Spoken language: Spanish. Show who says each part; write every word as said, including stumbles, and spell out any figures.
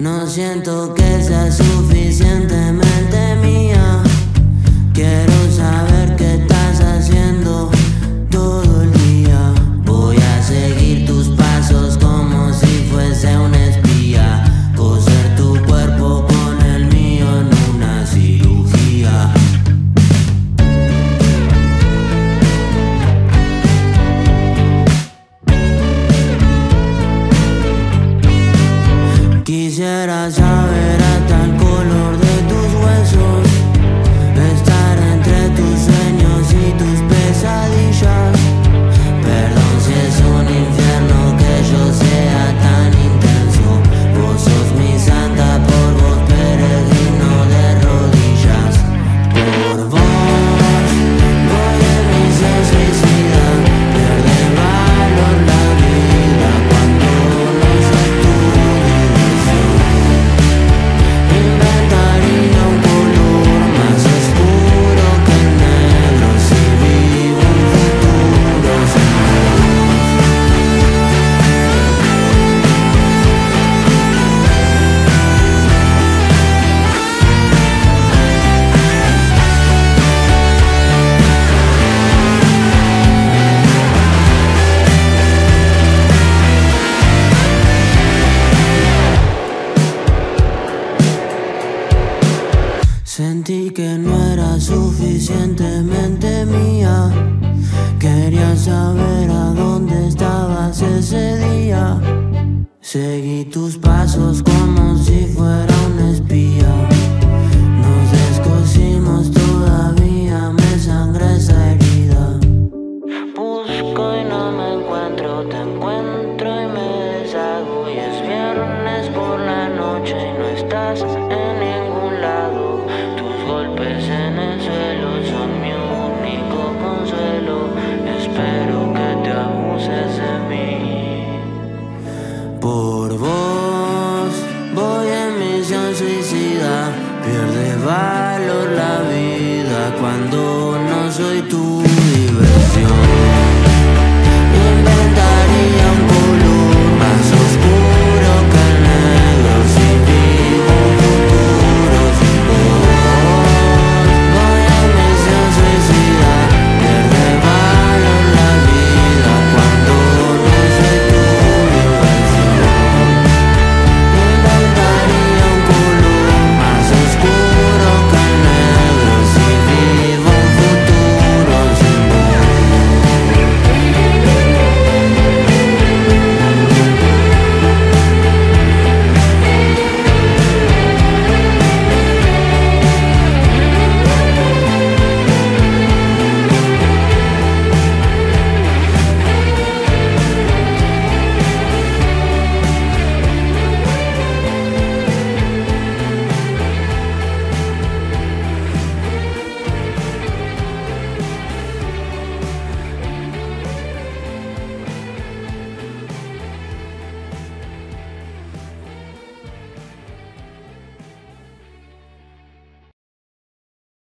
Speaker 1: No siento que sea suficientemente mía. Quiero saber qué estás haciendo todo el día. Voy a seguir tus pasos como si fuese un espía. Coser tu cuerpo con el mío en una cirugía. Quisiera saber hasta el color de tus huesos, estar entre tus sueños y tus pesadillas. Perdón si es un infierno que yo sea tan intenso. Vos sos mi santa, por vos peregrino de rodillas. Por vos voy en misión suicida. Pierde valor la vida cuando no sos tú. Inventaría un color más oscuro que el negro si vivo un futuro sin Sentí que no era suficientemente mía. Quería saber a dónde estabas ese día. Seguí tus pasos como